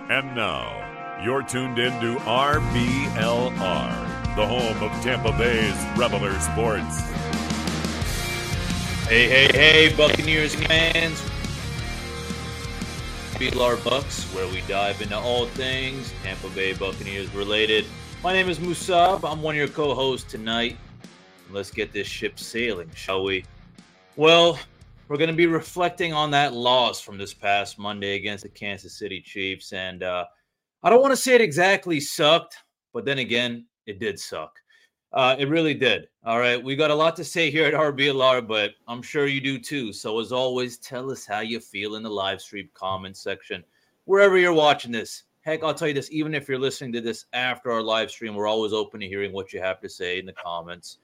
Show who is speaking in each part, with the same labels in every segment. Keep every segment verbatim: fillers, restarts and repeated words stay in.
Speaker 1: And now, you're tuned in to R B L R, the home of Tampa Bay's Reveler Sports.
Speaker 2: Hey, hey, hey, Buccaneers fans. R B L R Bucks, where we dive into all things Tampa Bay Buccaneers related. My name is Musab. I'm one of your co-hosts tonight. Let's get this ship sailing, shall we? Well, we're going to be reflecting on that loss from this past Monday against the Kansas City Chiefs. And uh, I don't want to say it exactly sucked, but then again, it did suck. Uh, it really did. All right. We got a lot to say here at R B L R, but I'm sure you do too. So as always, tell us how you feel in the live stream comment section, wherever you're watching this. Heck, I'll tell you this, even if you're listening to this after our live stream, we're always open to hearing what you have to say in the comments.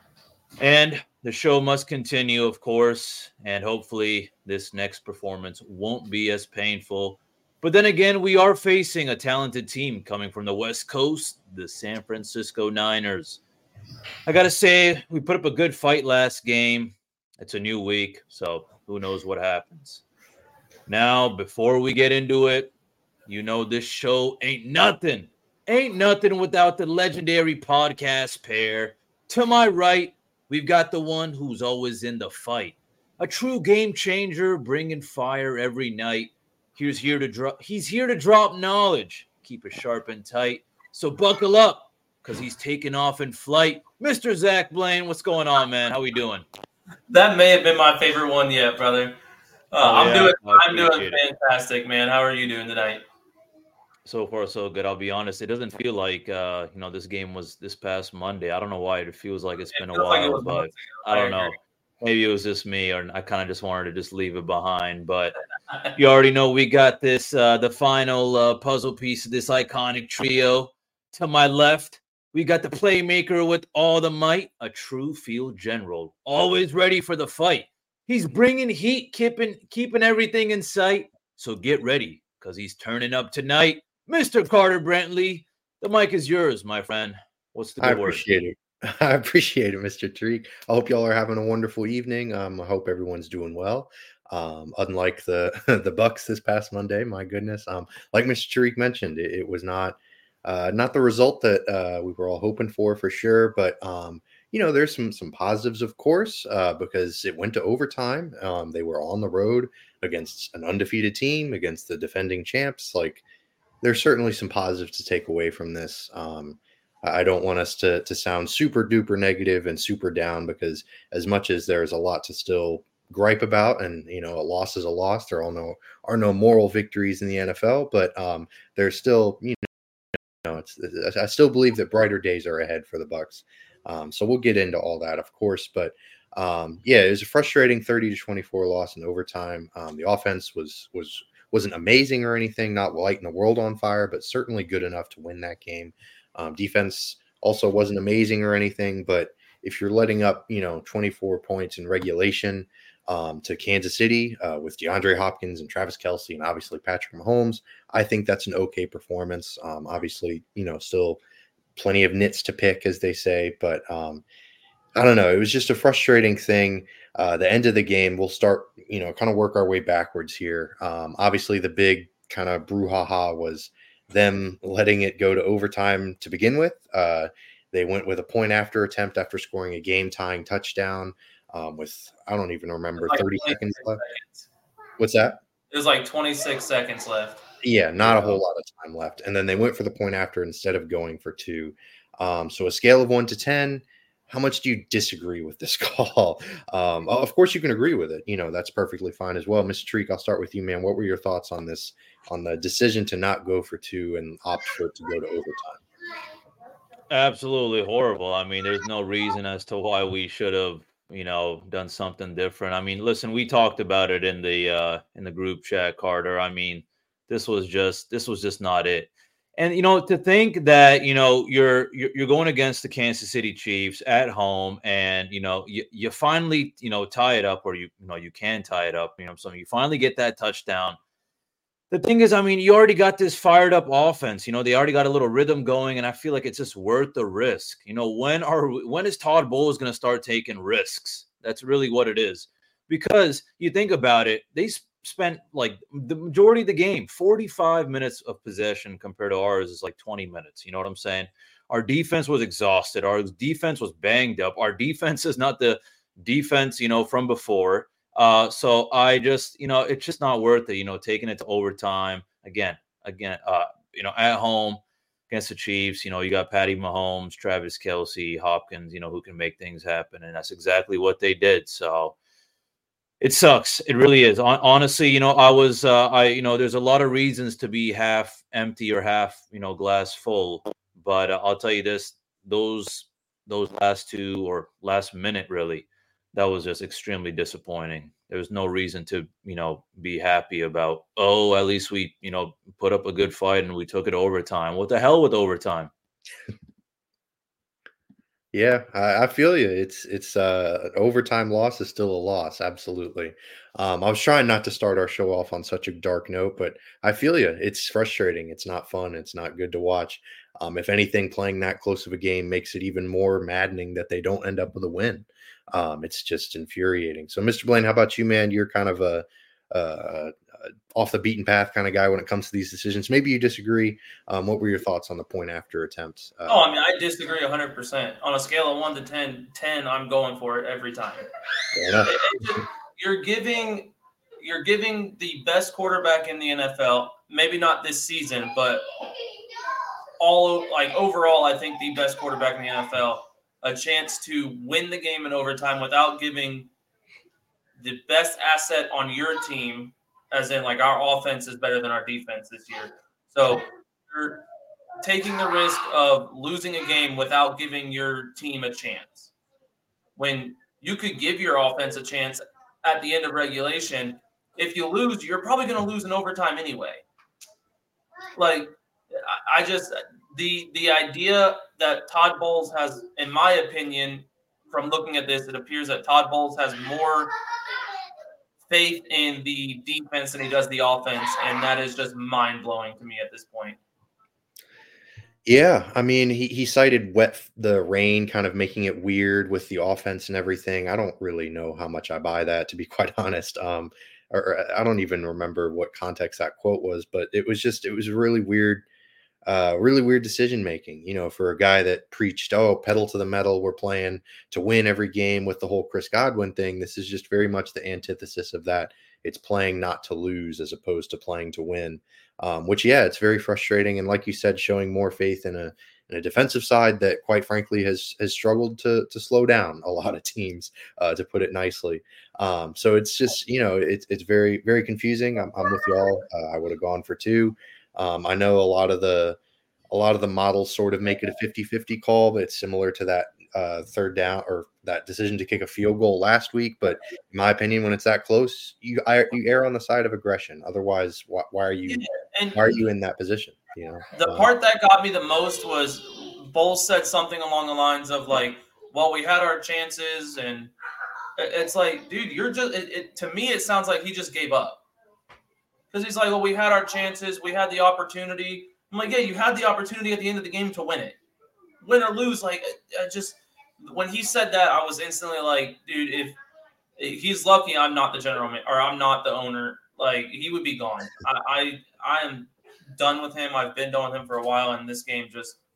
Speaker 2: And the show must continue, of course, and hopefully this next performance won't be as painful. But then again, we are facing a talented team coming from the West Coast, the San Francisco Niners. I got to say, we put up a good fight last game. It's a new week, so who knows what happens. Now, before we get into it, you know this show ain't nothing. Ain't nothing without the legendary podcast pair. To my right, we've got the one who's always in the fight. A true game changer, bringing fire every night. He's here to drop. He's here to drop knowledge. Keep it sharp and tight. So buckle up, because he's taking off in flight. Mister Zach Blaine, what's going on, man? How we doing?
Speaker 3: That may have been my favorite one yet, brother. Uh,
Speaker 2: Oh,
Speaker 3: I'm
Speaker 2: yeah,
Speaker 3: doing.
Speaker 2: I
Speaker 3: I'm doing
Speaker 2: appreciate it.
Speaker 3: fantastic, man. How are you doing tonight?
Speaker 2: So far, so good. I'll be honest. It doesn't feel like uh, you know this game was this past Monday. I don't know why it feels like it's
Speaker 3: It
Speaker 2: been a
Speaker 3: feels like it
Speaker 2: while,
Speaker 3: was
Speaker 2: but
Speaker 3: months ago.
Speaker 2: I don't
Speaker 3: I
Speaker 2: know.
Speaker 3: agree.
Speaker 2: Maybe it was just me, or I kind of just wanted to just leave it behind. But you already know we got this, uh, the final uh, puzzle piece of this iconic trio. To my left, we got the playmaker with all the might, a true field general, always ready for the fight. He's bringing heat, keeping keeping everything in sight. So get ready, because he's turning up tonight. Mister Carter Brantley, the mic is yours, my friend. What's the good
Speaker 4: I
Speaker 2: word?
Speaker 4: appreciate it. I appreciate it, Mister Tariq. I hope y'all are having a wonderful evening. Um, I hope everyone's doing well. Um, unlike the the Bucks this past Monday, my goodness. Um, like Mister Tariq mentioned, it, it was not uh, not the result that uh, we were all hoping for, for sure. But um, you know, there's some some positives, of course, uh, because it went to overtime. Um, they were on the road against an undefeated team, against the defending champs. Like, there's certainly some positives to take away from this. Um, I don't want us to to sound super duper negative and super down, because as much as there's a lot to still gripe about, and you know, a loss is a loss, there are no are no moral victories in the N F L, but um, there's still, you know, it's I still believe that brighter days are ahead for the Bucks. Um, so we'll get into all that, of course, but um, yeah, it was a frustrating thirty to twenty-four loss in overtime. Um, the offense was was wasn't amazing or anything, not lighting the world on fire, but certainly good enough to win that game. Um, defense also wasn't amazing or anything, but if you're letting up, you know, twenty-four points in regulation um, to Kansas City uh, with DeAndre Hopkins and Travis Kelce and obviously Patrick Mahomes, I think that's an okay performance. Um, obviously, you know, still plenty of nits to pick, as they say, but um, I don't know. It was just a frustrating thing. Uh, the end of the game, we'll start, you know, kind of work our way backwards here. Um, obviously, the big kind of brouhaha was them letting it go to overtime to begin with. Uh, they went with a point after attempt after scoring a game-tying touchdown um, with, I don't even remember,
Speaker 3: Like
Speaker 4: thirty seconds left.
Speaker 3: seconds.
Speaker 4: What's that?
Speaker 3: It was like twenty-six seconds left.
Speaker 4: Yeah, not a whole lot of time left. And then they went for the point after instead of going for two. Um, so a scale of one to ten, how much do you disagree with this call? Um, of course, you can agree with it. You know, that's perfectly fine as well. Mister Tariq, I'll start with you, man. What were your thoughts on this, on the decision to not go for two and opt for it to go to overtime?
Speaker 2: Absolutely horrible. I mean, there's no reason as to why we should have, you know, done something different. I mean, listen, we talked about it in the uh in the group chat, Carter. I mean, this was just this was just not it. And you know, to think that, you know, you're you're, you're going against the Kansas City Chiefs at home, and you know, you, you finally, you know, tie it up, or you you know, you can tie it up, you know, so you finally get that touchdown. The thing is, I mean, you already got this fired up offense. You know, they already got a little rhythm going, and I feel like it's just worth the risk. You know, when are when is Todd Bowles going to start taking risks? That's really what it is. Because you think about it, they spent like the majority of the game, forty-five minutes of possession compared to ours is like twenty minutes. You know what I'm saying? Our defense was exhausted. Our defense was banged up. Our defense is not the defense, you know, from before. Uh, so I just, you know, it's just not worth it, you know, taking it to overtime again, again, uh, you know, at home against the Chiefs. You know, you got Patty Mahomes, Travis Kelce, Hopkins, you know, who can make things happen. And that's exactly what they did. So it sucks. It really is. Honestly, you know, I was, uh, I, you know, there's a lot of reasons to be half empty or half, you know, glass full. But uh, I'll tell you this, those, those last two or last minute, really, that was just extremely disappointing. There was no reason to, you know, be happy about, oh, at least we, you know, put up a good fight and we took it overtime. What the hell with overtime?
Speaker 4: Yeah, I, I feel you. It's it's uh, an overtime loss is still a loss. Absolutely. Um, I was trying not to start our show off on such a dark note, but I feel you. It's frustrating. It's not fun. It's not good to watch. Um, if anything, playing that close of a game makes it even more maddening that they don't end up with a win. Um, it's just infuriating. So, Mister Blaine, how about you, man? You're kind of a, a, a off the beaten path kind of guy when it comes to these decisions. Maybe you disagree. Um, what were your thoughts on the point after attempts? Uh,
Speaker 3: oh, I mean, I disagree one hundred percent. On a scale of one to ten, ten, I'm going for it every time.
Speaker 4: Fair enough.
Speaker 3: It, it just, you're giving you're giving the best quarterback in the N F L, maybe not this season, but all like overall, I think the best quarterback in the N F L, a chance to win the game in overtime without giving the best asset on your team, as in like our offense is better than our defense this year. So you're taking the risk of losing a game without giving your team a chance. When you could give your offense a chance at the end of regulation, if you lose, you're probably going to lose in overtime anyway. Like, I just the the idea that Todd Bowles has, in my opinion, from looking at this, it appears that Todd Bowles has more faith in the defense than he does the offense, and that is just mind blowing to me at this point.
Speaker 4: Yeah, I mean, he he cited wet the rain, kind of making it weird with the offense and everything. I don't really know how much I buy that, to be quite honest. Um, or, or I don't even remember what context that quote was, but it was just it was really weird. Uh, really weird decision making, you know, for a guy that preached, oh, pedal to the metal, we're playing to win every game with the whole Chris Godwin thing. This is just very much the antithesis of that. It's playing not to lose as opposed to playing to win, um, which, yeah, it's very frustrating. And like you said, showing more faith in a in a defensive side that, quite frankly, has has struggled to to slow down a lot of teams, uh, to put it nicely. Um, so it's just, you know, it's it's very, very confusing. I'm, I'm with y'all. Uh, I would have gone for two. Um, I know a lot of the a lot of the models sort of make it a fifty-fifty call, but it's similar to that uh, third down or that decision to kick a field goal last week. But in my opinion, when it's that close, you I, you err on the side of aggression. Otherwise, why, why are you
Speaker 3: Yeah, and
Speaker 4: why are you in that position? You know,
Speaker 3: the
Speaker 4: um,
Speaker 3: part that got me the most was Bowles said something along the lines of like, "Well, we had our chances," and it's like, dude, you're just. It, it, to me, it sounds like he just gave up. Because he's like, well, we had our chances. We had the opportunity. I'm like, yeah, you had the opportunity at the end of the game to win it. Win or lose, like, I just – when he said that, I was instantly like, dude, if, if he's lucky I'm not the general man, or I'm not the owner, like, he would be gone. I, I I am done with him. I've been done with him for a while, and this game just –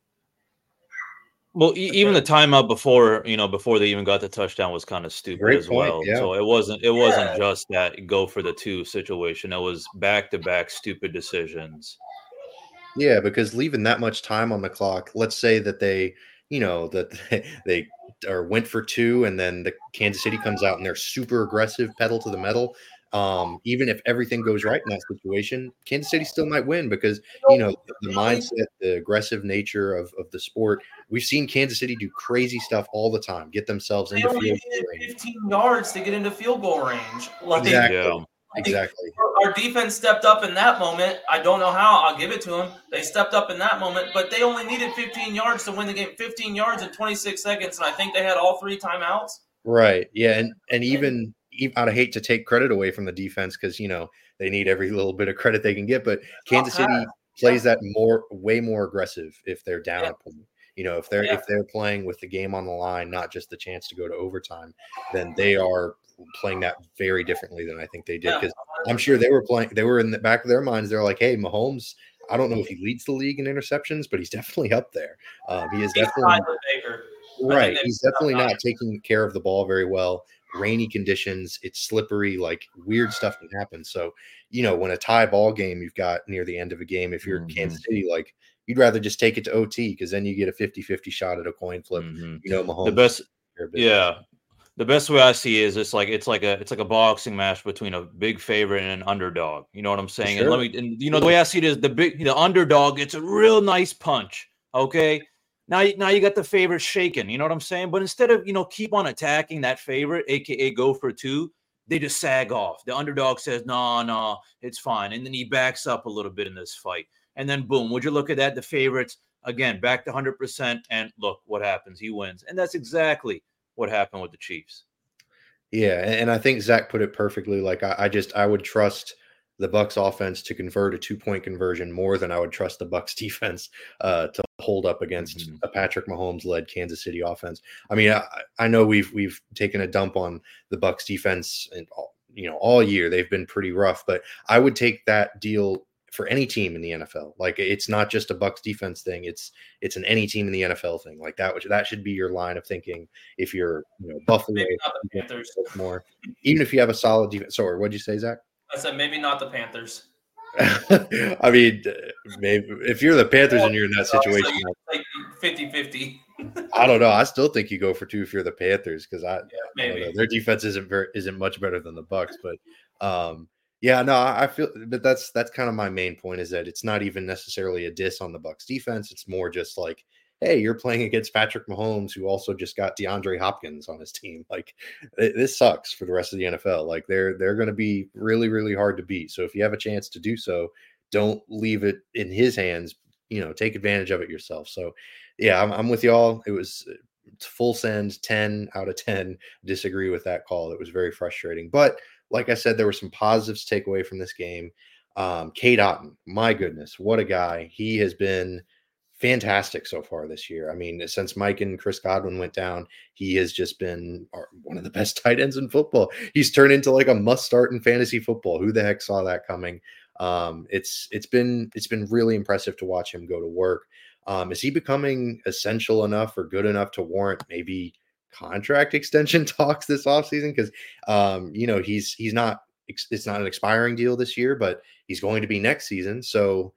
Speaker 2: Well, e- even the timeout before, you know, before they even got the touchdown was kind of stupid
Speaker 4: Great
Speaker 2: as
Speaker 4: point,
Speaker 2: well.
Speaker 4: yeah.
Speaker 2: So it wasn't it wasn't
Speaker 3: Yeah.
Speaker 2: just that go for the two situation. It was back to back stupid decisions.
Speaker 4: yeah, because leaving that much time on the clock, let's say that they, you know, that they, they or went for two, and then the Kansas City comes out and they're super aggressive, pedal to the metal. Um, even if everything goes right in that situation, Kansas City still might win because, you know, the, the mindset, the aggressive nature of, of the sport. We've seen Kansas City do crazy stuff all the time, get themselves
Speaker 3: they
Speaker 4: into
Speaker 3: only
Speaker 4: field
Speaker 3: needed
Speaker 4: goal range.
Speaker 3: fifteen yards to get into field goal range. Like,
Speaker 4: Exactly.
Speaker 2: Yeah.
Speaker 3: like,
Speaker 4: Exactly.
Speaker 3: Our defense stepped up in that moment. I don't know how. I'll give it to them. They stepped up in that moment, but they only needed fifteen yards to win the game. fifteen yards in twenty-six seconds, and I think they had all three timeouts.
Speaker 4: Right. Yeah. And and even, even I'd hate to take credit away from the defense because, you know, they need every little bit of credit they can get. But Kansas City plays that more, way more aggressive if they're down
Speaker 3: Yeah.
Speaker 4: a point. You know, if they're
Speaker 3: Yeah.
Speaker 4: if they're playing with the game on the line, not just the chance to go to overtime, then they are playing that very differently than I think they did. Because I'm sure they were playing, they were in the back of their minds. They're like, hey, Mahomes, I don't know if he leads the league in interceptions, but he's definitely up there. Um, he is
Speaker 3: He's
Speaker 4: definitely
Speaker 3: tied with Baker. I
Speaker 4: right.
Speaker 3: think
Speaker 4: He's
Speaker 3: they've-
Speaker 4: definitely not taking care of the ball very well. Rainy conditions, it's slippery, like weird stuff can happen. So, you know, when a tie ball game you've got near the end of a game, if you're
Speaker 2: Mhm.
Speaker 4: Kansas City, like you'd rather just take it to O T because then you get a fifty-fifty shot at a coin flip.
Speaker 2: Mhm.
Speaker 4: You know, Mahomes.
Speaker 2: The best,
Speaker 4: their business.
Speaker 2: yeah. The best way I see is it's like it's like a it's like a boxing match between a big favorite and an underdog. You know what I'm saying? And let
Speaker 4: Sure.
Speaker 2: me and you know the way I see it is the big the underdog gets a real nice punch. Okay. Now, you- now you got the favorite shaking. You know what I'm saying? But instead of you know keep on attacking that favorite, aka go for two, they just sag off. The underdog says, "No, no, it's fine," and then he backs up a little bit in this fight, and then boom. Would you look at that? The favorites again back to one hundred percent, and look what happens. He wins, and that's exactly what happened with the Chiefs.
Speaker 4: Yeah, and, and I think Zach put it perfectly. Like I, I just I would trust the Bucks offense to convert a two point conversion more than I would trust the Bucks defense uh, to hold up against
Speaker 2: Mhm.
Speaker 4: a Patrick Mahomes led Kansas City offense. I mean, I, I know we've we've taken a dump on the Bucks defense and all, you know all year they've been pretty rough, but I would take that deal for any team in the N F L. Like it's not just a Bucks defense thing; it's it's an any team in the N F L thing. Like that, which that should be your line of thinking. If you're you know Buffalo,
Speaker 3: Maybe not the Panthers.
Speaker 4: more, even if you have a solid defense. Sorry, what'd you say, Zach?
Speaker 3: I said maybe not the Panthers.
Speaker 4: I mean, maybe if you're the Panthers and you're in that situation,
Speaker 3: So like fifty-fifty.
Speaker 4: I don't know. I still think you go for two if you're the Panthers because I,
Speaker 3: Yeah,
Speaker 4: I don't
Speaker 3: maybe.
Speaker 4: know. Their defense isn't very isn't much better than the Bucks, but um, yeah, no, I I feel. But that's that's kind of my main point is that it's not even necessarily a diss on the Bucks defense. It's more just like, hey, you're playing against Patrick Mahomes, who also just got DeAndre Hopkins on his team. Like it, this sucks for the rest of the N F L. Like they're they're going to be really really hard to beat. So if you have a chance to do so, don't leave it in his hands. You know, take advantage of it yourself. So yeah, I'm, I'm with y'all. It was full send, ten out of ten. Disagree with that call. It was very frustrating. But like I said, there were some positives to take away from this game. Um, Cade Otton, my goodness, what a guy. He has been fantastic so far this year. I mean, since Mike and Chris Godwin went down, he has just been our, one of the best tight ends in football. He's turned into like a must start in fantasy football. Who the heck saw that coming? Um, it's it's been it's been really impressive to watch him go to work. Um, is he becoming essential enough or good enough to warrant maybe contract extension talks this offseason? Because um, you know, he's he's not it's not an expiring deal this year, but he's going to be next season. So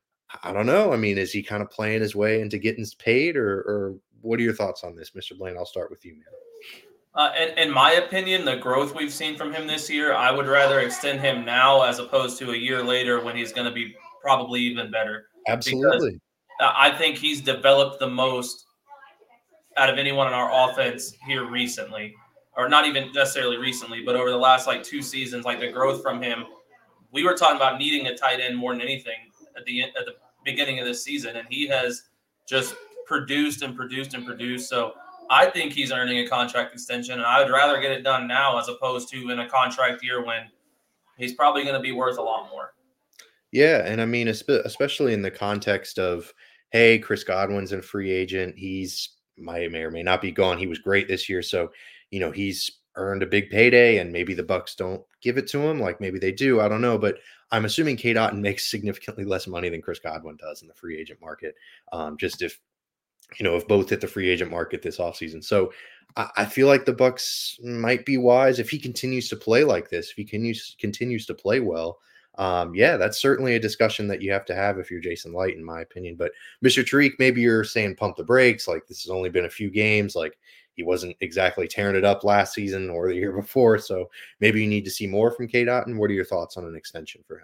Speaker 4: I don't know. I mean, is he kind of playing his way into getting paid, or or what are your thoughts on this, Mister Blaine? I'll start with you, man.
Speaker 3: Uh, in, in my opinion, the growth we've seen from him this year, I would rather extend him now as opposed to a year later when he's going to be probably even better.
Speaker 4: Absolutely.
Speaker 3: Because I think he's developed the most out of anyone in our offense here recently, or not even necessarily recently, but over the last like two seasons, like the growth from him. We were talking about needing a tight end more than anything at the at the beginning of this season, and he has just produced and produced and produced. So I think he's earning a contract extension, and I would rather get it done now as opposed to in a contract year when he's probably going to be worth a lot more.
Speaker 4: Yeah, and I mean, espe- especially in the context of, hey, Chris Godwin's a free agent. He's may may or may not be gone. He was great this year, so you know he's earned a big payday, and maybe the Bucks don't give it to him, like maybe they do. I don't know, but I'm assuming Cade Otton makes significantly less money than Chris Godwin does in the free agent market. Um, just if you know if both hit the free agent market this offseason. So I, I feel like the Bucks might be wise if he continues to play like this. If he continues continues to play well. Um, yeah, that's certainly a discussion that you have to have if you're Jason Light, in my opinion. But Mister Tariq, maybe you're saying pump the brakes. Like this has only been a few games. Like he wasn't exactly tearing it up last season or the year before. So maybe you need to see more from Cade Otton. What are your thoughts on an extension for him?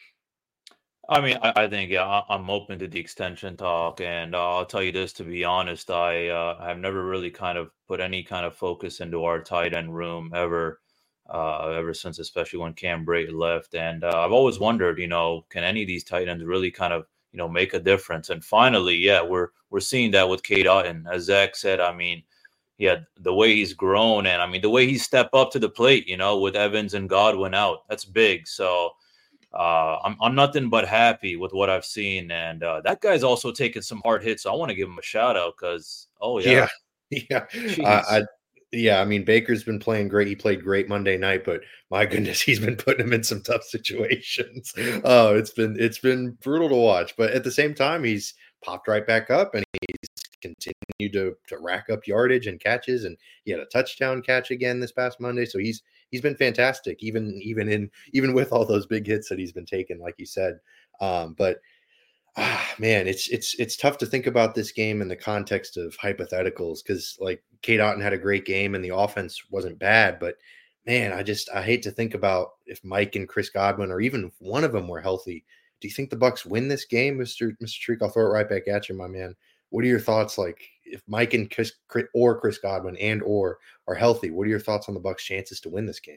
Speaker 2: I mean, I, I think yeah, I- I'm open to the extension talk, and uh, I'll tell you this: to be honest, I uh, have never really kind of put any kind of focus into our tight end room ever. Uh, ever since, especially when Cam Brate left. And uh, I've always wondered, you know, can any of these tight ends really kind of, you know, make a difference? And finally, yeah, we're we're seeing that with Cade Otton. As Zach said, I mean, yeah, the way he's grown and I mean, the way he stepped up to the plate, you know, with Evans and Godwin out, that's big. So uh, I'm I'm nothing but happy with what I've seen, and uh, that guy's also taking some hard hits. So I want to give him a shout out because oh yeah,
Speaker 4: Yeah, yeah, uh,
Speaker 2: jeez.
Speaker 4: I yeah, I mean Baker's been playing great. He played great Monday night, but my goodness, he's been putting him in some tough situations. Oh, it's been it's been brutal to watch, but at the same time, he's popped right back up and he's continued to to rack up yardage and catches, and he had a touchdown catch again this past Monday. So he's he's been fantastic, even even in even with all those big hits that he's been taking, like you said. Um, but Ah, man, it's it's it's tough to think about this game in the context of hypotheticals because like Kate Otten had a great game and the offense wasn't bad, but man, I just I hate to think about if Mike and Chris Godwin or even if one of them were healthy. Do you think the Bucks win this game, Mister Mister Treek? I'll throw it right back at you, my man. What are your thoughts? Like if Mike and Chris Chris- or Chris Godwin and or are healthy, what are your thoughts on the Bucks' chances to win this game?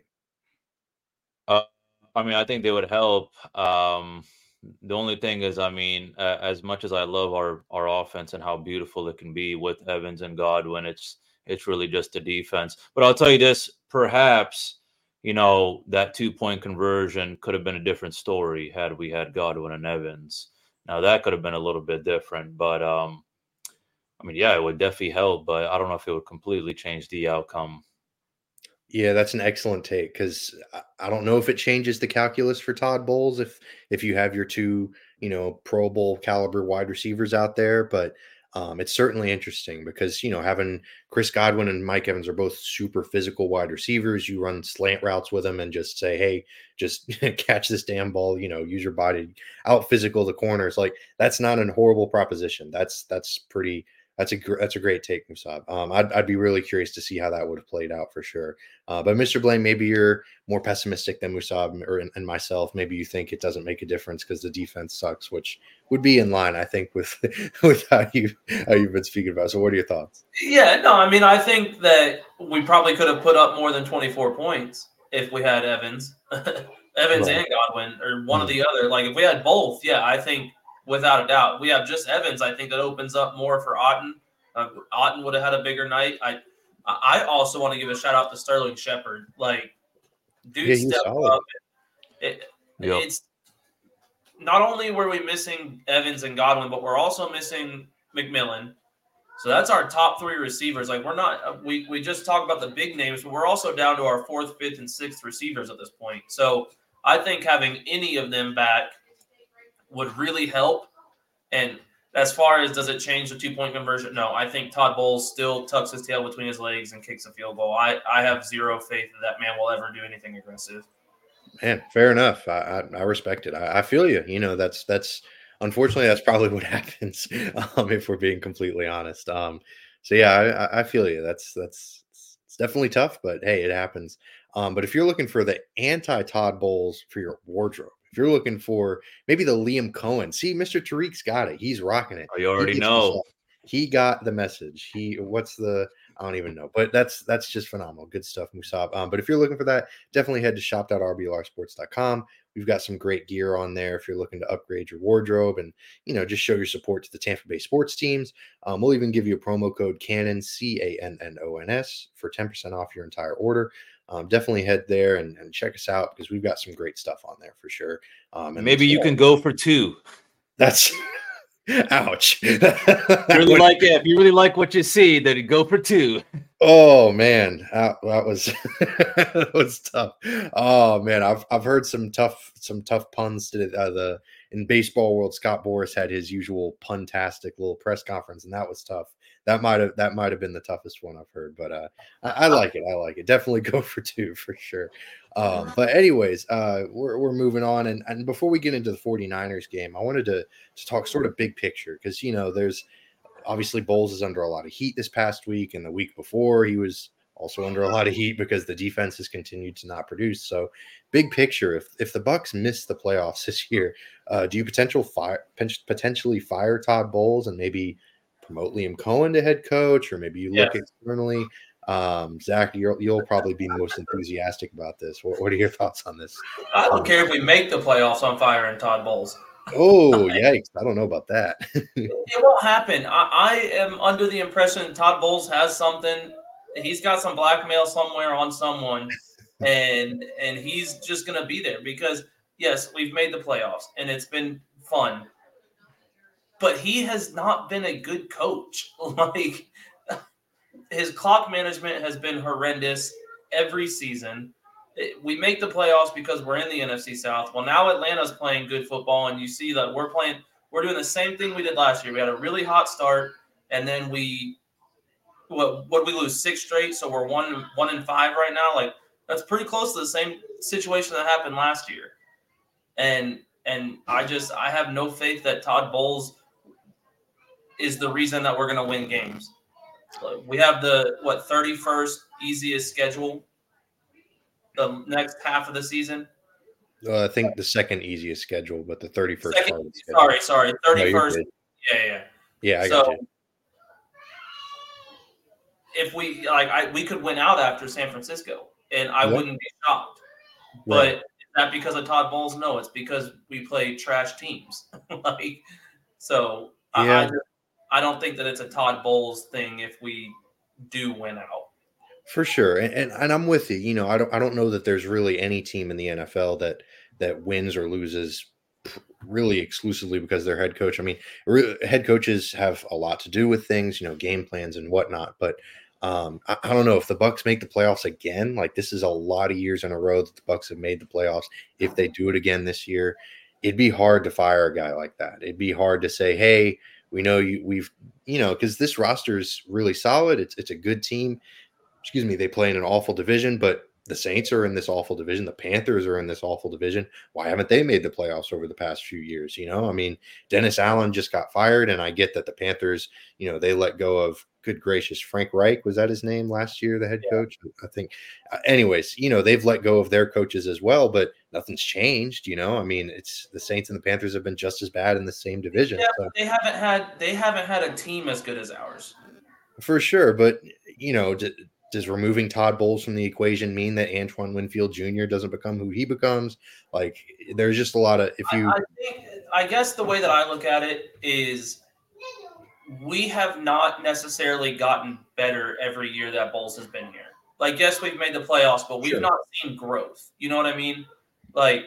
Speaker 2: Uh, I mean, I think they would help. Um, the only thing is, I mean, uh, as much as I love our our offense and how beautiful it can be with Evans and Godwin, it's it's really just the defense. But I'll tell you this, perhaps, you know, that two point conversion could have been a different story had we had Godwin and Evans. Now that could have been a little bit different, but um, I mean, yeah, it would definitely help, but I don't know if it would completely change the outcome.
Speaker 4: Yeah, that's an excellent take because I I don't know if it changes the calculus for Todd Bowles if if you have your two, you know, Pro Bowl caliber wide receivers out there, but um, it's certainly interesting because you know having Chris Godwin and Mike Evans are both super physical wide receivers. You run slant routes with them and just say, "Hey, just catch this damn ball." You know, use your body, out physical the corners. Like that's not a horrible proposition. That's that's pretty. That's a gr- that's a great take, Musab. Um, I'd I'd be really curious to see how that would have played out for sure. Uh, but Mister Blaine, maybe you're more pessimistic than Musab or and, and myself. Maybe you think it doesn't make a difference because the defense sucks, which would be in line, I think, with with how you how you've been speaking about. So, what are your thoughts?
Speaker 3: Yeah, no, I mean, I think that we probably could have put up more than twenty-four points if we had Evans, Evans
Speaker 4: Right.
Speaker 3: and Godwin, or one or
Speaker 4: Mhm.
Speaker 3: the other. Like if we had both, yeah, I think without a doubt, we have just Evans. I think that opens up more for Otten. Uh, Otten would have had a bigger night. I, I also want to give a shout out to Sterling Shepard. Like,
Speaker 4: Yeah,
Speaker 3: dude
Speaker 4: he was
Speaker 3: stepped
Speaker 4: solid.
Speaker 3: up. It,
Speaker 2: Yep.
Speaker 3: it's not only were we missing Evans and Godwin, but we're also missing McMillan. So that's our top three receivers. Like we're not, we we just talk about the big names, but we're also down to our fourth, fifth, and sixth receivers at this point. So I think having any of them back would really help. And as far as does it change the two point conversion? No, I think Todd Bowles still tucks his tail between his legs and kicks a field goal. I, I have zero faith that that man will ever do anything aggressive.
Speaker 4: Man, fair enough. I I, I respect it. I, I feel you. You know, that's that's unfortunately that's probably what happens um, if we're being completely honest. Um, so yeah, I, I I feel you. That's that's it's definitely tough, but hey, it happens. Um, but if you're looking for the anti Todd Bowles for your wardrobe, if you're looking for maybe the Liam Cohen, see, Mister Tariq's got it. He's rocking it.
Speaker 2: You
Speaker 4: He
Speaker 2: already
Speaker 4: gets this
Speaker 2: know.
Speaker 4: up. He got the message. He what's the I don't even know, but that's that's just phenomenal. Good stuff, Musab. Um, but if you're looking for that, definitely head to shop dot r b l r sports dot com. We've got some great gear on there if you're looking to upgrade your wardrobe and you know just show your support to the Tampa Bay sports teams. Um, we'll even give you a promo code Cannon C A N N O N S for ten percent off your entire order. Um, definitely head there and, and check us out because we've got some great stuff on there for sure. Um, and
Speaker 2: Maybe you can go for two.
Speaker 4: that's ouch.
Speaker 2: You really like it. If you really like what you see, then go for two.
Speaker 4: Oh man, that, that was that was tough. Oh man, I've I've heard some tough some tough puns to uh, the in baseball world. Scott Boras had his usual puntastic little press conference, and that was tough. That might have that might have been the toughest one I've heard, but uh, I, I like it. I like it. Definitely go for two for sure. Um, but anyways, uh, we're we're moving on, and and before we get into the 49ers game, I wanted to to talk sort of big picture because you know there's obviously Bowles is under a lot of heat this past week, and the week before he was also under a lot of heat because the defense has continued to not produce. So, big picture, if if the Bucks miss the playoffs this year, uh, do you potential fire potentially fire Todd Bowles and maybe promote Liam Cohen to head coach, or maybe you look
Speaker 3: Yes.
Speaker 4: externally? Um, Zach, you're, you'll probably be most enthusiastic about this. What, what are your thoughts on this?
Speaker 3: I don't care if we make the playoffs on fire and Todd Bowles.
Speaker 4: Oh, yikes! I don't know about that.
Speaker 3: It won't happen. I, I am under the impression Todd Bowles has something. He's got some blackmail somewhere on someone, and and he's just gonna be there because yes, we've made the playoffs, and it's been fun. But he has not been a good coach. Like, his clock management has been horrendous every season. We make the playoffs because we're in the N F C South. Well, now Atlanta's playing good football, and you see that we're playing – we're doing the same thing we did last year. We had a really hot start, and then we – what what did we lose? Six straight, so we're one, one and five right now. Like, that's pretty close to the same situation that happened last year. And and I just – I have no faith that Todd Bowles is the reason that we're going to win games. We have the, what, thirty-first easiest schedule the next half of the season.
Speaker 4: Uh, I think the second easiest schedule, but the thirty-first.
Speaker 3: Second,
Speaker 4: part of the schedule.
Speaker 3: sorry, sorry, thirty-first.
Speaker 4: No,
Speaker 3: yeah, yeah,
Speaker 4: yeah. I
Speaker 3: so,
Speaker 4: got you.
Speaker 3: If we like, I we could win out after San Francisco, and I
Speaker 4: Yep.
Speaker 3: wouldn't be shocked.
Speaker 4: Right.
Speaker 3: But is that because of Todd Bowles? No, it's because we play trash teams. like, so I,
Speaker 4: Yeah.
Speaker 3: I, just, I don't think that it's a Todd Bowles thing if we do win out.
Speaker 4: For sure, and, and and I'm with you. You know, I don't I don't know that there's really any team in the N F L that that wins or loses really exclusively because of their head coach. I mean, re- head coaches have a lot to do with things, you know, game plans and whatnot. But um, I, I don't know if the Bucs make the playoffs again. Like, this is a lot of years in a row that the Bucs have made the playoffs. If they do it again this year, it'd be hard to fire a guy like that. It'd be hard to say, hey, we know you. We've you know because this roster is really solid. It's it's a good team. Excuse me, they play in an awful division, but the Saints are in this awful division. The Panthers are in this awful division. Why haven't they made the playoffs over the past few years? You know, I mean, Dennis Allen just got fired, and I get that the Panthers, you know, they let go of, good gracious, Frank Reich, was that his name last year, the head
Speaker 3: Yeah.
Speaker 4: coach? I think. Uh, anyways, you know, they've let go of their coaches as well, but nothing's changed. You know, I mean, it's the Saints and the Panthers have been just as bad in the same division.
Speaker 3: Yeah,
Speaker 4: So.
Speaker 3: but they haven't had they haven't had a team as good as ours.
Speaker 4: For sure, but you know, d- does removing Todd Bowles from the equation mean that Antoine Winfield Junior doesn't become who he becomes? Like, there's just a lot of if you.
Speaker 3: I, I think I guess the way that I look at it is we have not necessarily gotten better every year that Bowles has been here. Like, yes, we've made the playoffs, but we've
Speaker 4: Sure.
Speaker 3: not seen growth. You know what I mean? Like,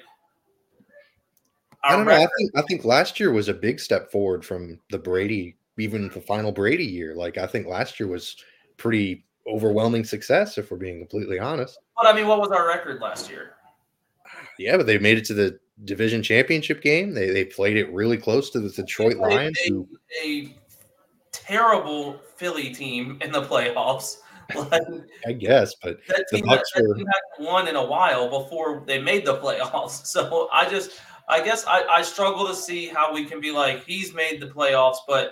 Speaker 4: I
Speaker 3: our
Speaker 4: don't know. I
Speaker 3: record-
Speaker 4: think I think last year was a big step forward from the Brady, even the final Brady year. Like, I think last year was pretty overwhelming success, if we're being completely honest.
Speaker 3: but I mean, what was our record last year?
Speaker 4: Yeah, but they made it to the division championship game. They they played it really close to the Detroit
Speaker 3: We played
Speaker 4: Lions,
Speaker 3: a,
Speaker 4: who
Speaker 3: a terrible Philly team in the playoffs. Like,
Speaker 4: I guess, but
Speaker 3: that
Speaker 4: the
Speaker 3: team, that,
Speaker 4: Bucs
Speaker 3: that
Speaker 4: were.
Speaker 3: team hadn't won in a while before they made the playoffs. So I just, I guess I, I struggle to see how we can be like, he's made the playoffs, but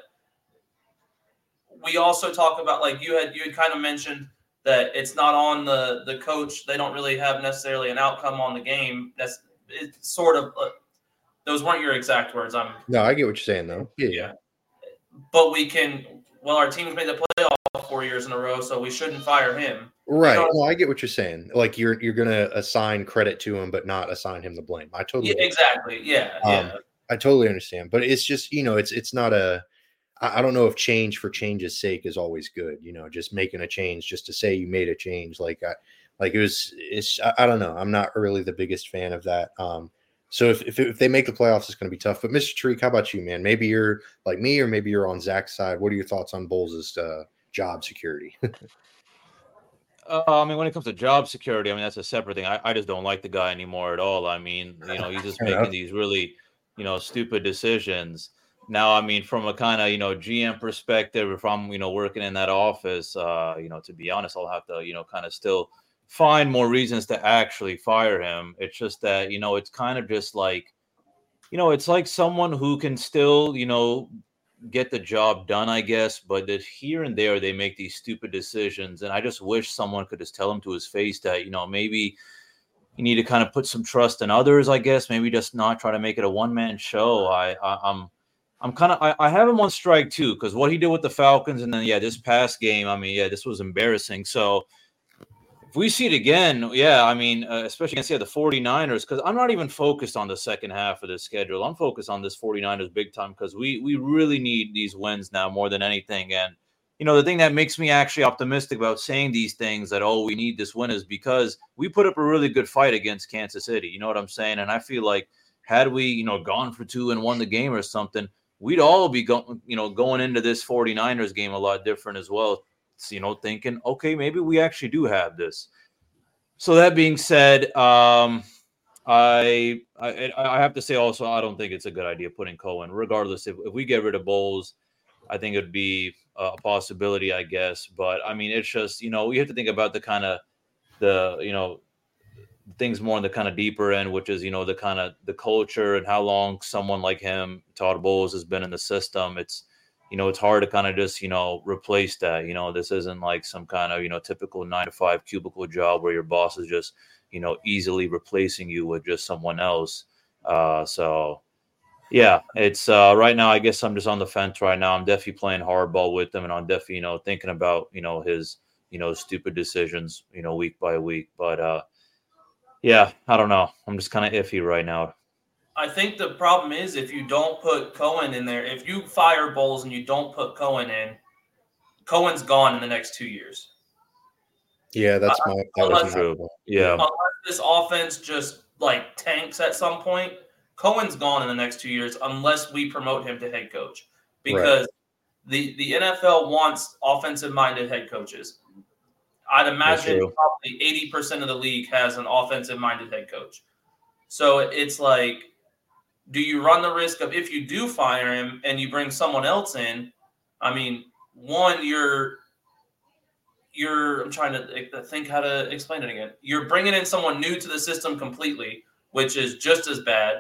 Speaker 3: we also talk about, like you had, you had kind of mentioned that it's not on the, the coach. They don't really have necessarily an outcome on the game. That's it's sort of, uh, those weren't your exact words. I'm,
Speaker 4: No, I get what you're saying, though. Yeah, yeah.
Speaker 3: but we can, well, our team's made the playoff four years in a row, so we shouldn't fire him.
Speaker 4: Right.
Speaker 3: know-
Speaker 4: No, I get what you're saying. Like, you're you're gonna assign credit to him, but not assign him the blame. I totally.
Speaker 3: Yeah,
Speaker 4: get that.
Speaker 3: exactly. Yeah,
Speaker 4: Um,
Speaker 3: yeah.
Speaker 4: I totally understand, but it's just, you know, it's it's not a. I I don't know if change for change's sake is always good. You know, just making a change just to say you made a change, like I, like it was. It's I, I don't know. I'm not really the biggest fan of that. Um, so if if, if they make the playoffs, it's going to be tough. But Mister Tariq, how about you, man? Maybe you're like me, or maybe you're on Zach's side. What are your thoughts on Bowles' uh, job security?
Speaker 2: Uh, I mean, when it comes to job security, I mean, that's a separate thing. I, I just don't like the guy anymore at all. I mean, you know, he's just
Speaker 4: Fair
Speaker 2: making
Speaker 4: enough.
Speaker 2: these really, you know, stupid decisions. Now, I mean, from a kind of, you know, G M perspective, if I'm, you know, working in that office, uh, you know, to be honest, I'll have to, you know, kind of still find more reasons to actually fire him. It's just that, you know, it's kind of just like, you know, it's like someone who can still, you know, get the job done, I guess, but that here and there they make these stupid decisions, and I just wish someone could just tell him to his face that, you know, maybe you need to kind of put some trust in others, I guess, maybe just not try to make it a one-man show. I, I I'm I'm kind of I, I have him on strike too, because what he did with the Falcons, and then yeah, this past game, I mean, yeah, this was embarrassing. So if we see it again, yeah, I mean, uh, especially against yeah, the 49ers, because I'm not even focused on the second half of the schedule. I'm focused on this 49ers big time because we we really need these wins now more than anything. And you know, the thing that makes me actually optimistic about saying these things that, oh, we need this win is because we put up a really good fight against Kansas City. You know what I'm saying? And I feel like had we, you know, gone for two and won the game or something, we'd all be going, you know, going into this 49ers game a lot different as well. So, you know, thinking, okay, maybe we actually do have this. So that being said, um, I, I I have to say also, I don't think it's a good idea putting Cohen, regardless if, if we get rid of Bowles. I think it'd be a possibility, I guess. But I mean, it's just, you know, we have to think about the kind of the, you know, things more on the kind of deeper end, which is, you know, the kind of the culture and how long someone like him, Todd Bowles, has been in the system. It's, you know, it's hard to kind of just, you know, replace that. You know, this isn't like some kind of, you know, typical nine to five cubicle job where your boss is just, you know, easily replacing you with just someone else. Uh, so, yeah, it's uh, right now, I guess I'm just on the fence right now. I'm definitely playing hardball with him, and I'm definitely, you know, thinking about, you know, his, you know, stupid decisions, you know, week by week. But, uh, yeah, I don't know. I'm just kind of iffy right now.
Speaker 3: I think the problem is if you don't put Cohen in there, if you fire Bowles and you don't put Cohen in, Cohen's gone in the next two years.
Speaker 4: Yeah, that's my that
Speaker 3: unless,
Speaker 4: was
Speaker 2: true. Yeah.
Speaker 3: Unless this offense just like tanks at some point, Cohen's gone in the next two years unless we promote him to head coach. Because right. the, the N F L wants offensive-minded head coaches. I'd imagine probably eighty percent of the league has an offensive-minded head coach. So it's like, do you run the risk of if you do fire him and you bring someone else in, I mean, one, you're you're I'm trying to think how to explain it again. You're bringing in someone new to the system completely, which is just as bad,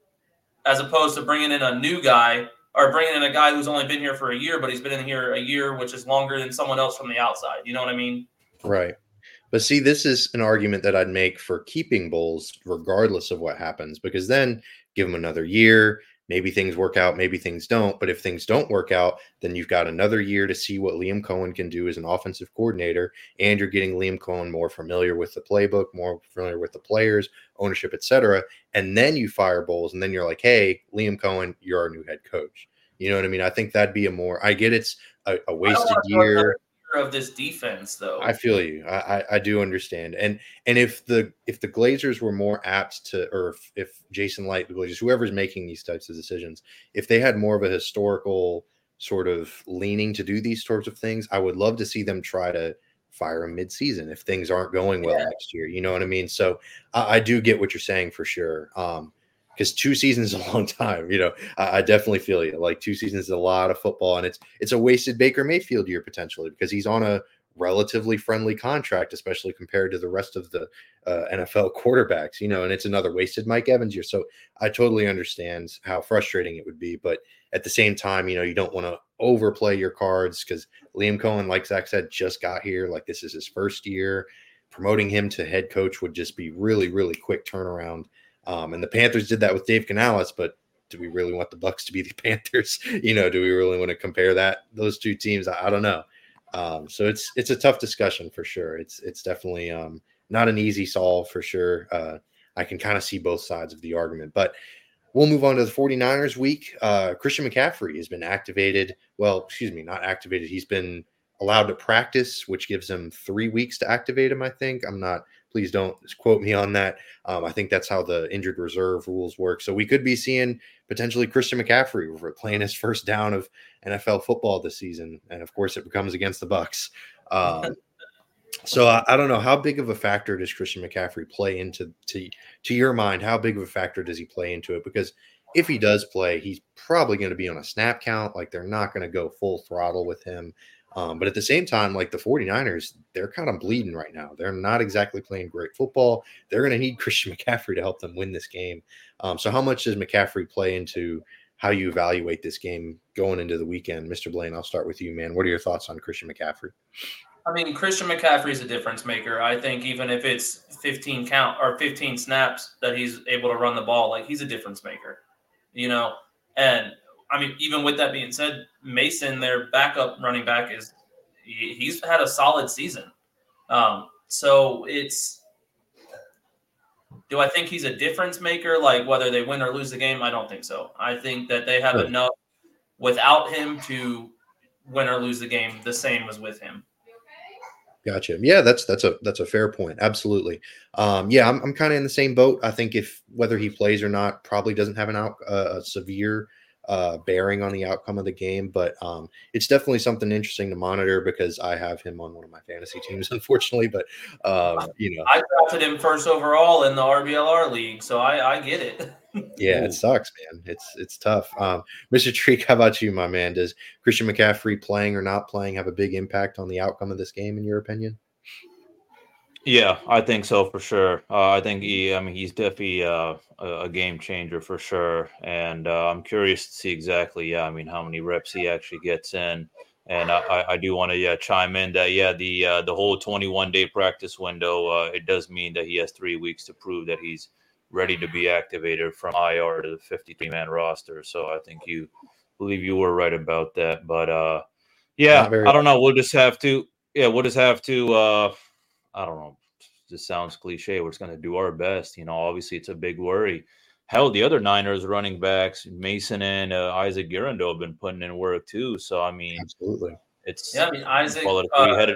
Speaker 3: as opposed to bringing in a new guy or bringing in a guy who's only been here for a year, but he's been in here a year, which is longer than someone else from the outside. You know what I mean?
Speaker 4: Right. But see, this is an argument that I'd make for keeping Bowles regardless of what happens, because then give him another year. Maybe things work out, maybe things don't. But if things don't work out, then you've got another year to see what Liam Cohen can do as an offensive coordinator. And you're getting Liam Cohen more familiar with the playbook, more familiar with the players, ownership, et cetera. And then you fire Bowles, and then you're like, hey, Liam Cohen, you're our new head coach. You know what I mean? I think that'd be a more, I get it's a, a wasted year
Speaker 3: of this defense, though.
Speaker 4: I feel you. I, I I do understand. And and if the if the Glazers were more apt to, or if, if Jason Light, the Glazers, whoever's making these types of decisions, if they had more of a historical sort of leaning to do these sorts of things, I would love to see them try to fire him mid-season if things aren't going well yeah. next year. You know what I mean? So I, I do get what you're saying for sure. Um, because two seasons is a long time, you know. I, I definitely feel you. Like two seasons is a lot of football, and it's it's a wasted Baker Mayfield year potentially because he's on a relatively friendly contract, especially compared to the rest of the uh, N F L quarterbacks, you know. And it's another wasted Mike Evans year. So I totally understand how frustrating it would be, but at the same time, you know, you don't want to overplay your cards because Liam Cohen, like Zach said, just got here. Like this is his first year. Promoting him to head coach would just be really, really quick turnaround. Um, and the Panthers did that with Dave Canales, but do we really want the Bucs to be the Panthers? You know, do we really want to compare that those two teams? I, I don't know. Um, so it's it's a tough discussion for sure. It's it's definitely um, not an easy solve for sure. Uh, I can kind of see both sides of the argument, but we'll move on to the 49ers week. Uh, Christian McCaffrey has been activated. Well, excuse me, not activated. He's been allowed to practice, which gives him three weeks to activate him, I think. I'm not. Please don't quote me on that. Um, I think that's how the injured reserve rules work. So we could be seeing potentially Christian McCaffrey playing his first down of N F L football this season. And of course it becomes against the Bucs. Um, so I, I don't know, how big of a factor does Christian McCaffrey play into to, to your mind? How big of a factor does he play into it? Because if he does play, he's probably going to be on a snap count. Like they're not going to go full throttle with him. Um, but at the same time, like the 49ers, they're kind of bleeding right now. They're not exactly playing great football. They're going to need Christian McCaffrey to help them win this game. Um, so how much does McCaffrey play into how you evaluate this game going into the weekend? Mister Blaine, I'll start with you, man. What are your thoughts on Christian McCaffrey?
Speaker 3: I mean, Christian McCaffrey is a difference maker. I think even if it's fifteen count or fifteen snaps that he's able to run the ball, like he's a difference maker, you know, and I mean, even with that being said, Mason, their backup running back, is he, he's had a solid season. Um, so it's do I think he's a difference maker? Like whether they win or lose the game, I don't think so. I think that they have
Speaker 4: sure.
Speaker 3: enough without him to win or lose the game, the same was with him.
Speaker 4: Gotcha. Yeah, that's that's a that's a fair point. Absolutely. Um, yeah, I'm I'm kind of in the same boat. I think if whether he plays or not probably doesn't have an out uh, a severe uh, bearing on the outcome of the game, but um, it's definitely something interesting to monitor because I have him on one of my fantasy teams, unfortunately. But um, you know,
Speaker 3: I drafted him first overall in the R B L R league, so I, I get it.
Speaker 4: Yeah, it sucks, man. It's it's tough. Um, Mister Treek, how about you, my man? Does Christian McCaffrey playing or not playing have a big impact on the outcome of this game, in your opinion?
Speaker 2: Yeah, I think so for sure. Uh, I think he, I mean, he's definitely uh, a, a game changer for sure. And uh, I'm curious to see exactly, yeah, I mean, how many reps he actually gets in. And I, I I do want to yeah chime in that yeah the uh, the whole twenty-one day practice window uh, it does mean that he has three weeks to prove that he's ready to be activated from I R to the fifty-three man roster. So I think you believe you were right about that. But uh, yeah, I don't know. We'll just have to yeah we'll just have to uh, I don't know. This sounds cliche. We're just going to do our best. You know, obviously it's a big worry. Hell, the other Niners running backs, Mason and uh, Isaac Guerrero, have been putting in work too. So I mean,
Speaker 4: absolutely,
Speaker 2: it's
Speaker 3: yeah. I mean, Isaac uh,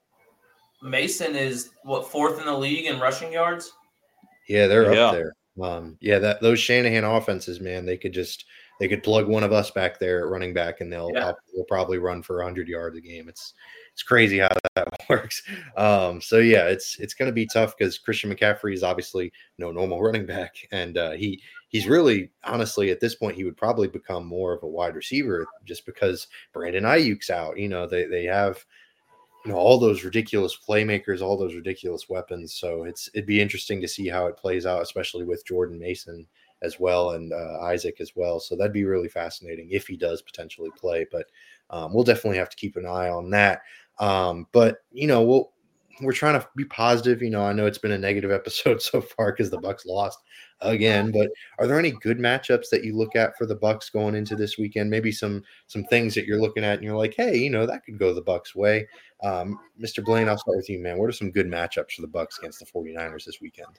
Speaker 3: Mason is what fourth in the league in rushing yards.
Speaker 4: Yeah, they're yeah. up there. Um, yeah, that those Shanahan offenses, man, they could just they could plug one of us back there at running back, and they'll yeah. they'll probably run for a hundred yards a game. It's it's crazy how that works. Um, so yeah, it's it's going to be tough because Christian McCaffrey is obviously no normal running back, and uh, he he's really honestly at this point he would probably become more of a wide receiver just because Brandon Ayuk's out. You know, they they have. You know, all those ridiculous playmakers, all those ridiculous weapons. So it's it'd be interesting to see how it plays out, especially with Jordan Mason as well and uh, Isaac as well. So that'd be really fascinating if he does potentially play. But um, we'll definitely have to keep an eye on that. Um, but you know, we'll we're trying to be positive. You know, I know it's been a negative episode so far because the Bucs lost again. But are there any good matchups that you look at for the Bucs going into this weekend? Maybe some some things that you're looking at and you're like, hey, you know, that could go the Bucs' way. Um, Mister Blaine, I'll start with you, man. What are some good matchups for the Bucs against the 49ers this weekend?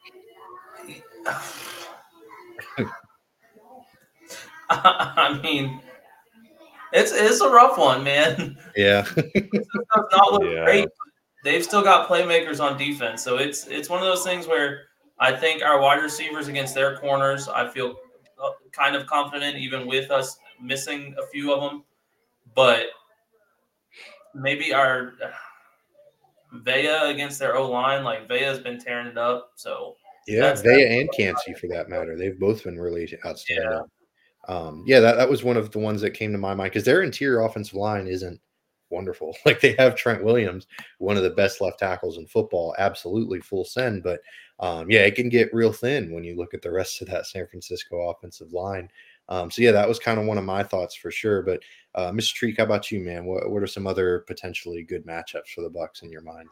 Speaker 3: I mean, it's it's a rough one, man.
Speaker 4: Yeah,
Speaker 3: it does not look yeah. great. They've still got playmakers on defense, so it's it's one of those things where I think our wide receivers against their corners, I feel kind of confident, even with us missing a few of them. But maybe our Vea against their O-line, like Vea's been tearing it up. So
Speaker 4: yeah, Vea and Cansey for that matter, they've both been really outstanding. Yeah, um, yeah, that that was one of the ones that came to my mind because their interior offensive line isn't wonderful. Like they have Trent Williams, one of the best left tackles in football, absolutely full send. But um, yeah, it can get real thin when you look at the rest of that San Francisco offensive line. Um, so yeah, that was kind of one of my thoughts for sure. But uh, Mister Treek, how about you, man? What what are some other potentially good matchups for the Bucs in your mind?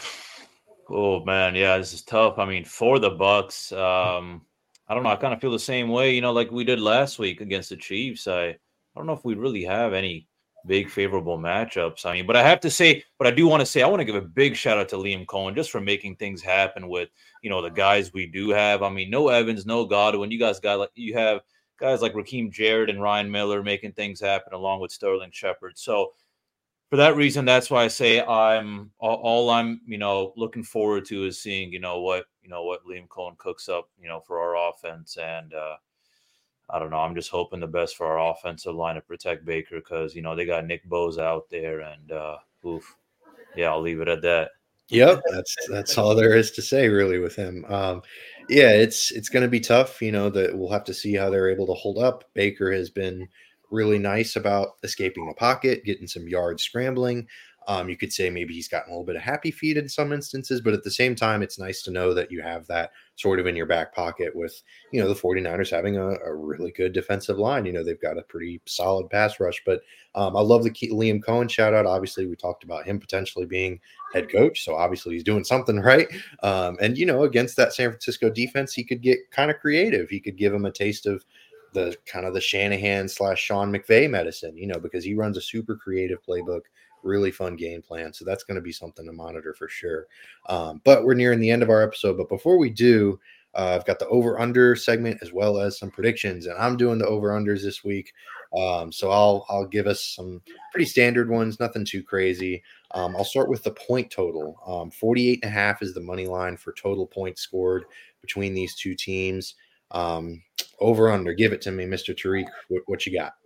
Speaker 2: Oh man, yeah, this is tough. I mean, for the Bucs, um, I don't know. I kind of feel the same way, you know, like we did last week against the Chiefs. I I don't know if we really have any big favorable matchups. I mean, but I have to say, but I do want to say, I want to give a big shout out to Liam Cohen just for making things happen with, you know, the guys we do have. I mean, no Evans, no Godwin. You guys got like, you have guys like Raheem Jarrett and Ryan Miller making things happen along with Sterling Shepard. So for that reason, that's why I say I'm all, all I'm, you know, looking forward to is seeing, you know, what, you know, what Liam Cohen cooks up, you know, for our offense. And, uh, I don't know. I'm just hoping the best for our offensive line to protect Baker because, you know, they got Nick Bose out there and, uh, oof. Yeah, I'll leave it at that.
Speaker 4: Yep. That's, that's all there is to say really with him. Um, yeah, it's, it's going to be tough, you know, that we'll have to see how they're able to hold up. Baker has been really nice about escaping the pocket, getting some yards scrambling. Um, you could say maybe he's gotten a little bit of happy feet in some instances, but at the same time, it's nice to know that you have that sort of in your back pocket with, you know, the 49ers having a, a really good defensive line. You know, they've got a pretty solid pass rush, but um, I love the Liam Cohen shout out. Obviously, we talked about him potentially being head coach. So obviously he's doing something right. Um, and, you know, against that San Francisco defense, he could get kind of creative. He could give him a taste of the kind of the Shanahan slash Sean McVay medicine, you know, because he runs a super creative playbook, really fun game plan. So that's going to be something to monitor for sure. Um, but we're nearing the end of our episode. But before we do, uh, I've got the over-under segment as well as some predictions. And I'm doing the over-unders this week. Um, so I'll I'll give us some pretty standard ones, nothing too crazy. Um, I'll start with the point total. Um, forty-eight and a half is the money line for total points scored between these two teams. Um, over under, give it to me, Mister Tariq. What, what you got?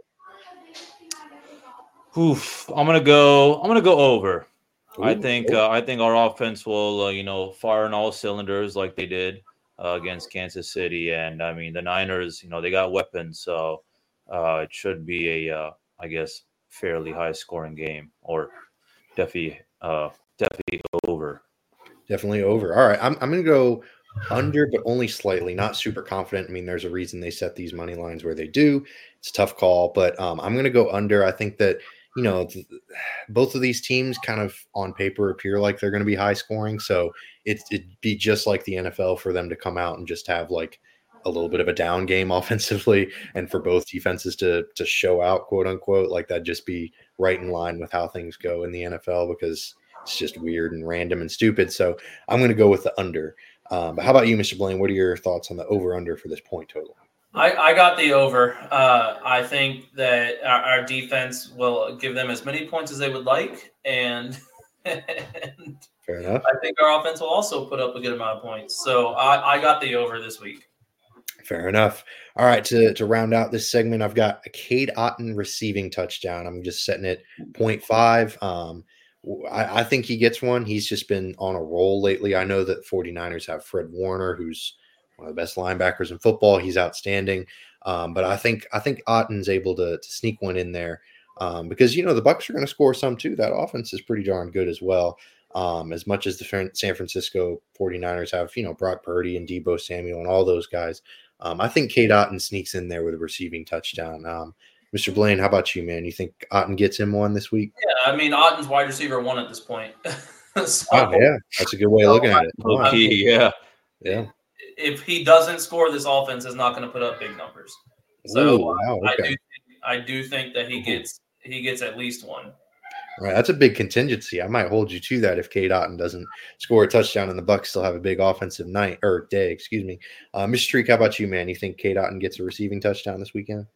Speaker 2: Oof, I'm gonna go. I'm gonna go over.
Speaker 4: Ooh,
Speaker 2: I think. Uh, I think our offense will, uh, you know, fire on all cylinders like they did uh, against Kansas City. And I mean, the Niners, you know, they got weapons, so uh, it should be a, uh, I guess, fairly high scoring game, or definitely, uh, definitely over.
Speaker 4: Definitely over. All right, I'm I'm gonna go under, but only slightly. Not super confident. I mean, there's a reason they set these money lines where they do. It's a tough call, but um, I'm gonna go under. I think that you know th- both of these teams kind of on paper appear like they're going to be high scoring, so it, it'd be just like the N F L for them to come out and just have like a little bit of a down game offensively, and for both defenses to to show out, quote unquote, like that just be right in line with how things go in the N F L because it's just weird and random and stupid. So I'm going to go with the under. Um, but how about you, Mister Blaine? What are your thoughts on the over under for this point total?
Speaker 3: I, I got the over. Uh, I think that our, our defense will give them as many points as they would like, and, and
Speaker 4: Fair enough.
Speaker 3: I think our offense will also put up a good amount of points. So I, I got the over this week.
Speaker 4: Fair enough. All right, to, to round out this segment, I've got a Cade Otton receiving touchdown. I'm just setting it zero point five. Um, I, I think he gets one. He's just been on a roll lately. I know that 49ers have Fred Warner, who's one of the best linebackers in football. He's outstanding. Um, but I think I think Otton's able to, to sneak one in there um, because, you know, the Bucs are going to score some too. That offense is pretty darn good as well. Um, as much as the San Francisco 49ers have, you know, Brock Purdy and Deebo Samuel and all those guys. Um, I think Cade Otton sneaks in there with a receiving touchdown. Um, Mister Blaine, how about you, man? You think Otton gets him one this week?
Speaker 3: Yeah, I mean, Otton's wide receiver one at this point. so,
Speaker 4: Oh, yeah, that's a good way of looking at it.
Speaker 2: Wow. Yeah,
Speaker 4: yeah.
Speaker 3: If he doesn't score, this offense is not going to put up big numbers. So
Speaker 4: Ooh, wow,
Speaker 3: I
Speaker 4: okay.
Speaker 3: do, think, I do think that he gets he gets at least one.
Speaker 4: All right, that's a big contingency. I might hold you to that if Cade Otton doesn't score a touchdown and the Bucs still have a big offensive night or day. Excuse me, uh, Mister Streak. How about you, man? You think Cade Otton gets a receiving touchdown this weekend?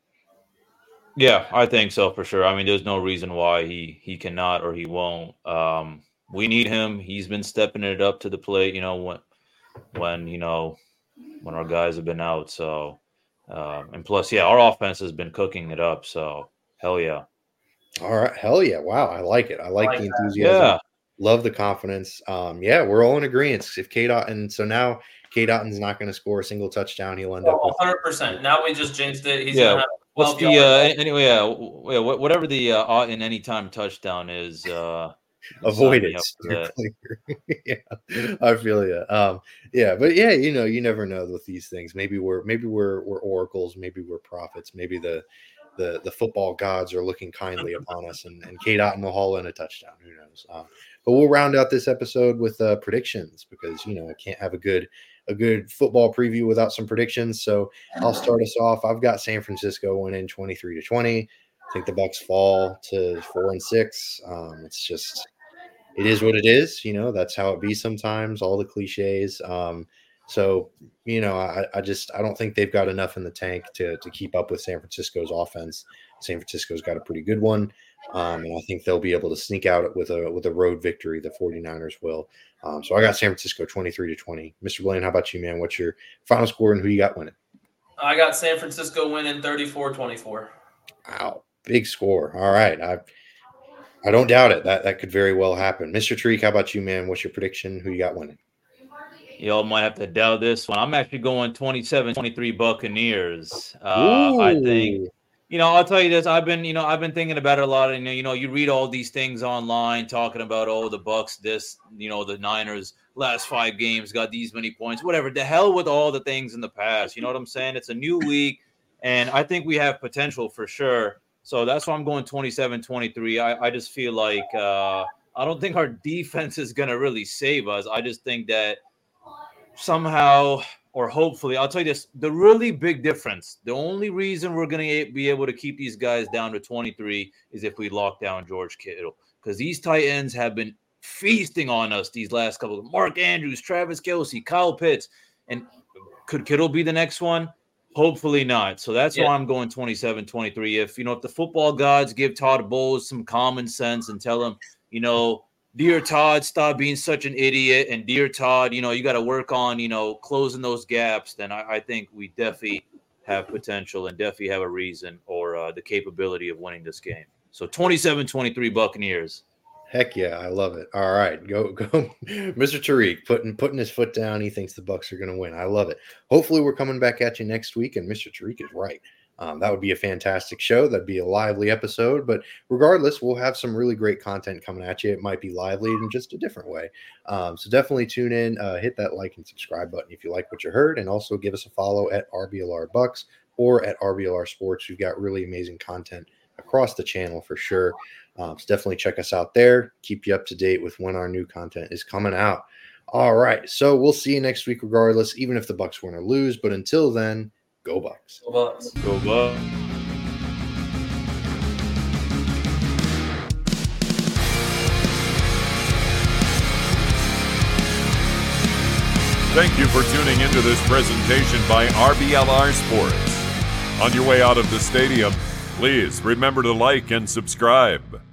Speaker 2: Yeah, I think so for sure. I mean, there's no reason why he he cannot or he won't. Um, we need him. He's been stepping it up to the plate. You know when when you know when our guys have been out. So um, and plus, yeah, our offense has been cooking it up. So hell yeah.
Speaker 4: All right, hell yeah! Wow, I like it. I like,
Speaker 3: I like
Speaker 4: the
Speaker 3: that.
Speaker 4: enthusiasm.
Speaker 2: Yeah.
Speaker 4: Love the confidence. Um, yeah, we're all in agreement. If Cade Otton, so now Cade Otton's not going to score a single touchdown. He'll end up
Speaker 3: Oh,
Speaker 4: with
Speaker 3: one hundred percent. Now we just jinxed it. He's
Speaker 2: Yeah.
Speaker 3: gonna have
Speaker 2: What's
Speaker 3: twelve
Speaker 2: the uh,
Speaker 3: yards.
Speaker 2: anyway? Yeah, w- yeah, wh- whatever the uh, in anytime touchdown is. Uh,
Speaker 4: avoid
Speaker 2: sign me
Speaker 4: it.
Speaker 2: up for
Speaker 4: Steer
Speaker 2: that.
Speaker 4: clear. yeah, I feel you. Um, yeah, but yeah, you know, you never know with these things. Maybe we're maybe we're we're oracles. Maybe we're prophets. Maybe the the the football gods are looking kindly upon us, and and Cade Otton will haul in a touchdown. Who knows? Um, but we'll round out this episode with uh, predictions because you know I can't have a good a good football preview without some predictions. So I'll start us off. I've got San Francisco winning twenty-three to twenty. I think the Bucs fall to four and six. Um, it's just, it is what it is. You know, that's how it be sometimes. All the cliches. Um, so you know, I, I just I don't think they've got enough in the tank to to keep up with San Francisco's offense. San Francisco's got a pretty good one, um, and I think they'll be able to sneak out with a with a road victory. The 49ers will. Um, so I got San Francisco twenty-three to twenty. Mister Blaine, how about you, man? What's your final score and who you got winning?
Speaker 3: I got San Francisco winning thirty-four twenty-four.
Speaker 4: Wow. Big score. All right. I I don't doubt it. That that could very well happen. Mister Treek, how about you, man? What's your prediction? Who you got winning?
Speaker 2: Y'all might have to doubt this one. I'm actually going twenty-seven twenty-three Buccaneers. Uh, I think, you know, I'll tell you this. I've been, you know, I've been thinking about it a lot. And, you know, you read all these things online talking about, oh, the Bucs, this, you know, the Niners last five games got these many points, whatever. The hell with all the things in the past. You know what I'm saying? It's a new week. And I think we have potential for sure. So that's why I'm going twenty-seven twenty-three. I, I just feel like uh, I don't think our defense is going to really save us. I just think that somehow or hopefully, I'll tell you this, the really big difference, the only reason we're going to be able to keep these guys down to twenty-three is if we lock down George Kittle. Because these tight ends have been feasting on us these last couple of Mark Andrews, Travis Kelce, Kyle Pitts. And could Kittle be the next one? Hopefully not. So that's
Speaker 3: Yeah.
Speaker 2: why I'm going twenty-seven twenty-three. If, you know, if the football gods give Todd Bowles some common sense and tell him, you know, dear Todd, stop being such an idiot. And dear Todd, you know, you got to work on, you know, closing those gaps. Then I, I think we definitely have potential and definitely have a reason or uh, the capability of winning this game. So twenty-seven twenty-three Buccaneers.
Speaker 4: Heck yeah, I love it. All right, go go, Mister Tariq putting putting his foot down. He thinks the Bucs are going to win. I love it. Hopefully, we're coming back at you next week, and Mister Tariq is right. Um, that would be a fantastic show. That'd be a lively episode. But regardless, we'll have some really great content coming at you. It might be lively in just a different way. Um, so definitely tune in, uh, hit that like and subscribe button if you like what you heard, and also give us a follow at R B L R Bucks or at R B L R Sports. We've got really amazing content across the channel for sure. Um, so definitely check us out there. Keep you up to date with when our new content is coming out. All right. So we'll see you next week regardless, even if the Bucs win or lose. But until then, go Bucs.
Speaker 3: Go Bucs.
Speaker 2: Go Bucs.
Speaker 1: Thank you for tuning into this presentation by R B L R Sports. On your way out of the stadium, please remember to like and subscribe.